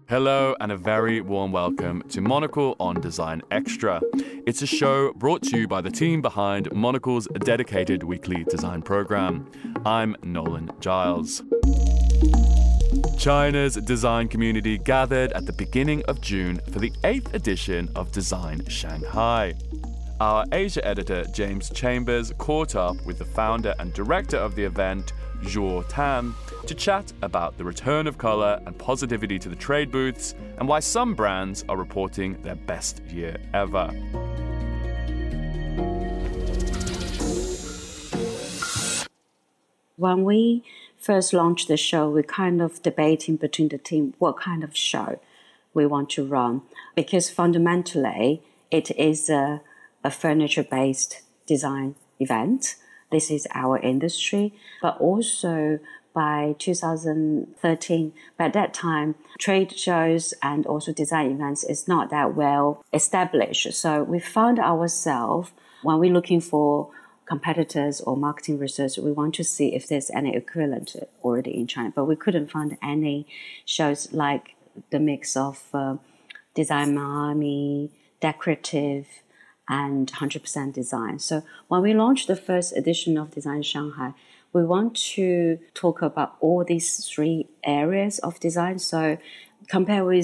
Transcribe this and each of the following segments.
Hello and a very warm welcome to Monocle on Design Extra. It's a show brought to you by the team behind Monocle's dedicated weekly design program. I'm Nolan Giles. China's design community gathered at the beginning of June for the 8th edition of Design Shanghai. Our Asia editor, James Chambers, caught up with the founder and director of the event, Zhuo Tan, to chat about the return of color and positivity to the trade booths and why some brands are reporting their best year ever. When we first launched the show, we kind of debating between the team what kind of show we want to run, because fundamentally it is a furniture-based design event. This is our industry, but also by 2013, by that time, trade shows and also design events is not that well established. So we found ourselves, when we're looking for competitors or marketing research, we want to see if there's any equivalent already in China, but we couldn't find any shows like the mix of Design Miami, decorative, and 100% design. So when we launched the first edition of Design Shanghai, we want to talk about all these three areas of design. So compare with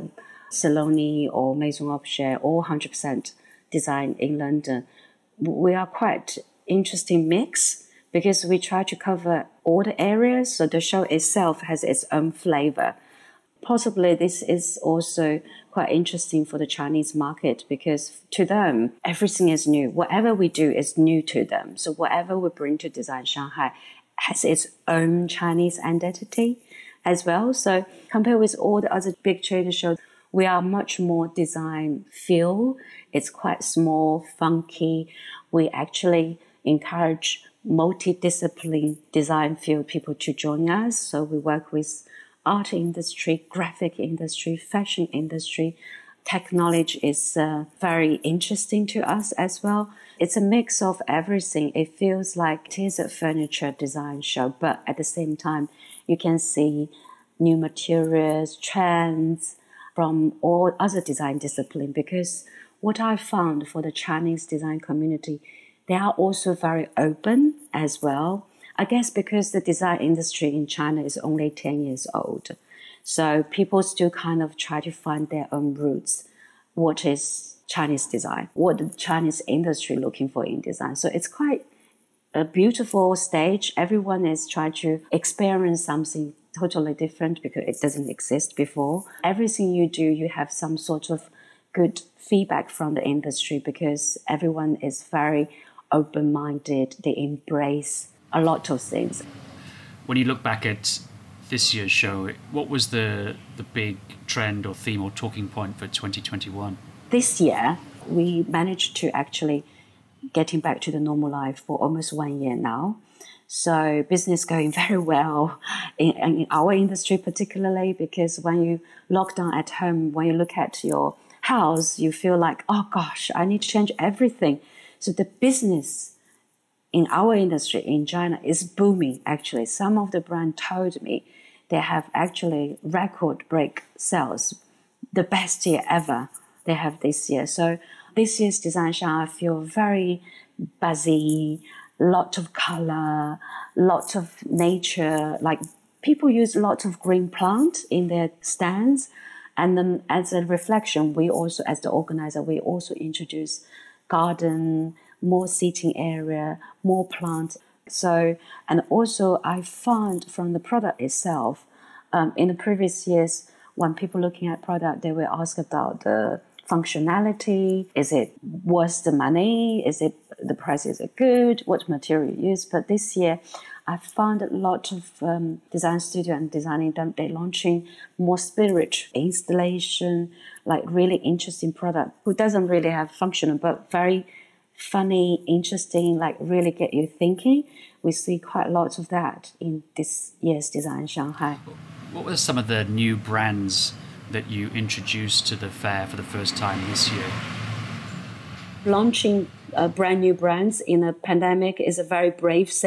Saloni or Maison Objet or 100% design in London, we are quite interesting mix because we try to cover all the areas. So the show itself has its own flavor. Possibly this is also quite interesting for the Chinese market because to them, everything is new. Whatever we do is new to them. So whatever we bring to Design Shanghai has its own Chinese identity as well. So compared with all the other big trade shows, we are much more design feel. It's quite small, funky. We actually encourage multidiscipline design field people to join us. So we work with art industry, graphic industry, fashion industry. Technology is very interesting to us as well. It's a mix of everything. It feels like it is a furniture design show, but at the same time, you can see new materials, trends from all other design disciplines. Because what I found for the Chinese design community, they are also very open as well. I guess because the design industry in China is only 10 years old. So people still kind of try to find their own roots. What is Chinese design? What the Chinese industry looking for in design? So it's quite a beautiful stage. Everyone is trying to experience something totally different because it doesn't exist before. Everything you do, you have some sort of good feedback from the industry because everyone is very open-minded. They embrace a lot of things. When you look back at this year's show, what was the big trend or theme or talking point for 2021? This year, we managed to actually getting back to the normal life for almost 1 year now. So business going very well in our industry particularly, because when you lock down at home, when you look at your house, you feel like, oh gosh, I need to change everything. So the business in our industry in China is booming, actually. Some of the brands told me they have actually record break sales, the best year ever they have this year. So this year's Design Shanghai, I feel very buzzy, lot of color, lot of nature. Like people use lots of green plant in their stands. And then as a reflection, we also, as the organizer, we also introduce garden, more seating area, more plants. So, and also I found from the product itself, in the previous years, when people looking at product, they will ask about the functionality. Is it worth the money? Is it the price? Is it good? What material you use? But this year, I found a lot of design studio and designing them. They're launching more spirit installation, like really interesting product who doesn't really have functional, but very funny, interesting, like really get you thinking. We see quite a lot of that in this year's Design Shanghai. What were some of the new brands that you introduced to the fair for the first time this year? Launching brand new brands in a pandemic is a very brave thing.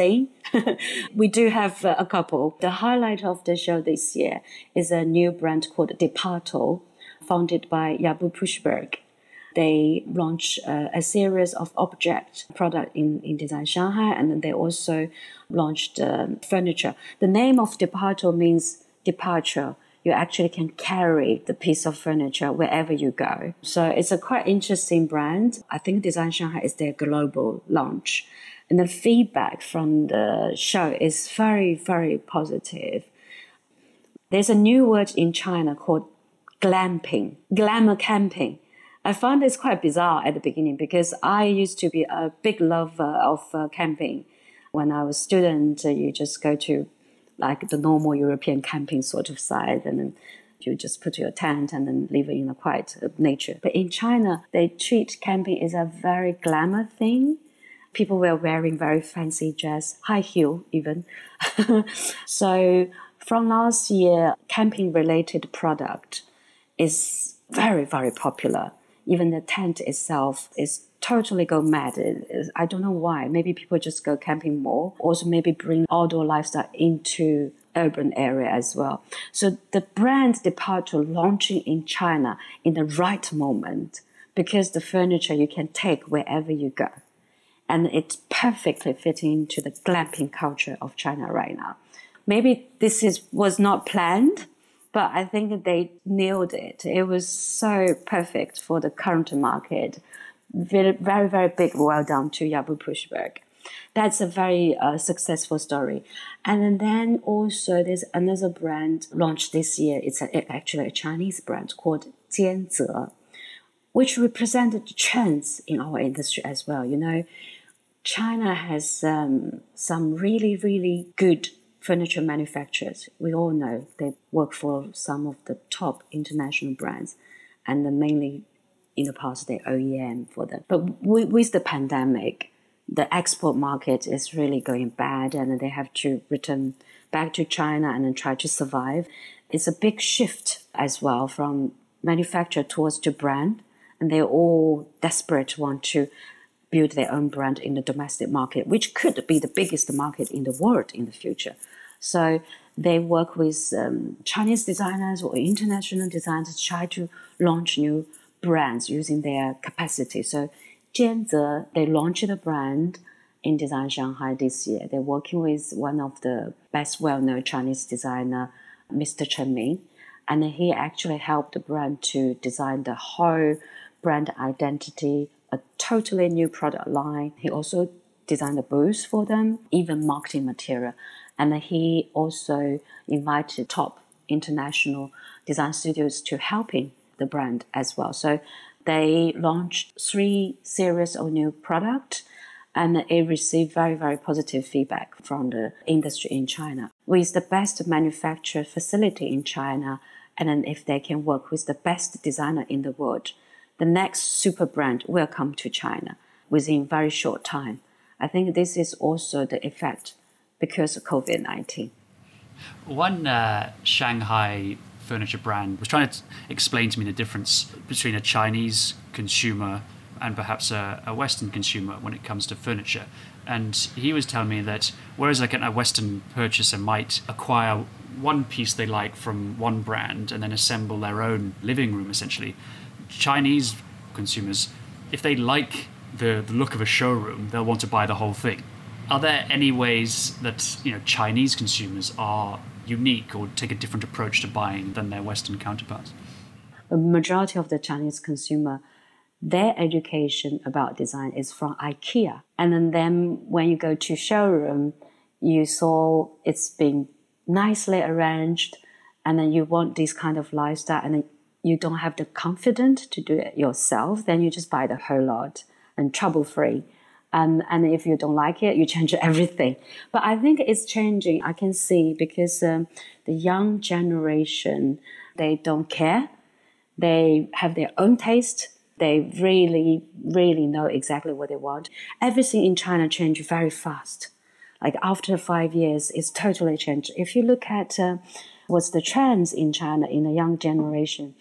We do have a couple. The highlight of the show this year is a new brand called Departo, founded by Jabu Pushberg. They launched a series of object product in Design Shanghai, and then they also launched furniture. The name of Departo means departure. You actually can carry the piece of furniture wherever you go. So it's a quite interesting brand. I think Design Shanghai is their global launch. And the feedback from the show is very, very positive. There's a new word in China called glamping, glamour camping. I found this quite bizarre at the beginning because I used to be a big lover of camping. When I was a student, you just go to like the normal European camping sort of site, and then you just put your tent and then live in a quiet nature. But in China, they treat camping as a very glamour thing. People were wearing very fancy dress, high heel even. So from last year, camping-related product is very, very popular. Even the tent itself is totally go mad. I don't know why. Maybe people just go camping more. Also maybe bring outdoor lifestyle into urban area as well. So the brand Departo launching in China in the right moment, because the furniture you can take wherever you go. And it's perfectly fitting into the glamping culture of China right now. Maybe this was not planned, but I think they nailed it. It was so perfect for the current market. Very, very, very big well done to Jabu Pushberg. That's a very successful story. And then also there's another brand launched this year. It's actually a Chinese brand called Jianze, which represented trends in our industry as well. You know, China has some really, really good furniture manufacturers. We all know they work for some of the top international brands, and then mainly in the past they're OEM for them. But with the pandemic, the export market is really going bad, and they have to return back to China and then try to survive. It's a big shift as well from manufacturer towards to brand, and they're all desperate to want to build their own brand in the domestic market, which could be the biggest market in the world in the future. So they work with Chinese designers or international designers to try to launch new brands using their capacity. So Jianze, they launched a brand in Design Shanghai this year. They're working with one of the best well-known Chinese designer, Mr. Chen Ming, and he actually helped the brand to design the whole brand identity, a totally new product line. He also designed the booths for them, even marketing material. And he also invited top international design studios to helping the brand as well. So they launched 3 series of new products, and it received very, very positive feedback from the industry in China. With the best manufacturer facility in China, and then if they can work with the best designer in the world, the next super brand will come to China within very short time. I think this is also the effect because of COVID-19. One Shanghai furniture brand was trying to explain to me the difference between a Chinese consumer and perhaps a Western consumer when it comes to furniture. And he was telling me that whereas like a Western purchaser might acquire one piece they like from one brand and then assemble their own living room, essentially, Chinese consumers, if they like the look of a showroom, they'll want to buy the whole thing. Are there any ways that Chinese consumers are unique or take a different approach to buying than their Western counterparts? The majority of the Chinese consumer, their education about design is from IKEA. And then when you go to showroom, you saw it's been nicely arranged, and then you want this kind of lifestyle, and then you don't have the confidence to do it yourself, then you just buy the whole lot and trouble-free. And if you don't like it, you change everything. But I think it's changing. I can see because the young generation, they don't care. They have their own taste. They really, really know exactly what they want. Everything in China changed very fast. Like after 5 years, it's totally changed. If you look at what's the trends in China in the young generation,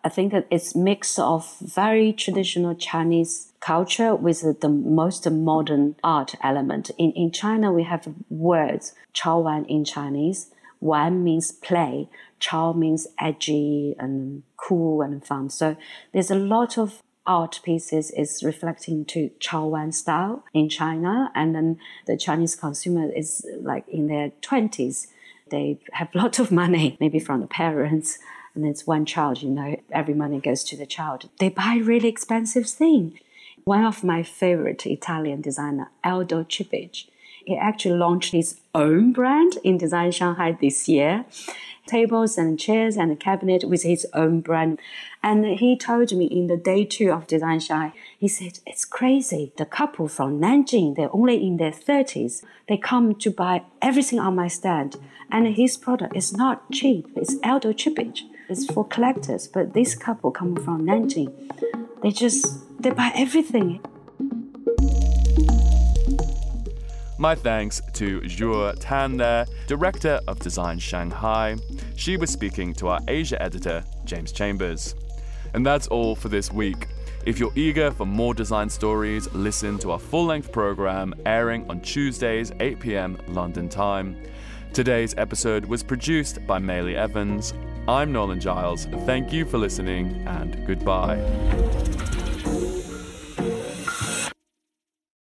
I think that it's a mix of very traditional Chinese culture with the most modern art element. In China, we have words, 潮玩 in Chinese. Wan means play, chao means edgy and cool and fun. So there's a lot of art pieces is reflecting to chao wan style in China. And then the Chinese consumer is like in their 20s. They have a lot of money, maybe from the parents. And it's one child, every money goes to the child. They buy really expensive things. One of my favorite Italian designer, Aldo Cipic, he actually launched his own brand in Design Shanghai this year. Tables and chairs and a cabinet with his own brand. And he told me in the day 2 of Design Shanghai, he said, it's crazy. The couple from Nanjing, they're only in their 30s. They come to buy everything on my stand. And his product is not cheap. It's Aldo Cipic. It's for collectors. But this couple come from Nanjing. They buy everything. My thanks to Zhuo Tan there, Director of Design Shanghai. She was speaking to our Asia editor, James Chambers. And that's all for this week. If you're eager for more design stories, listen to our full-length program airing on Tuesdays, 8 p.m. London time. Today's episode was produced by Maylee Evans. I'm Nolan Giles. Thank you for listening, and goodbye.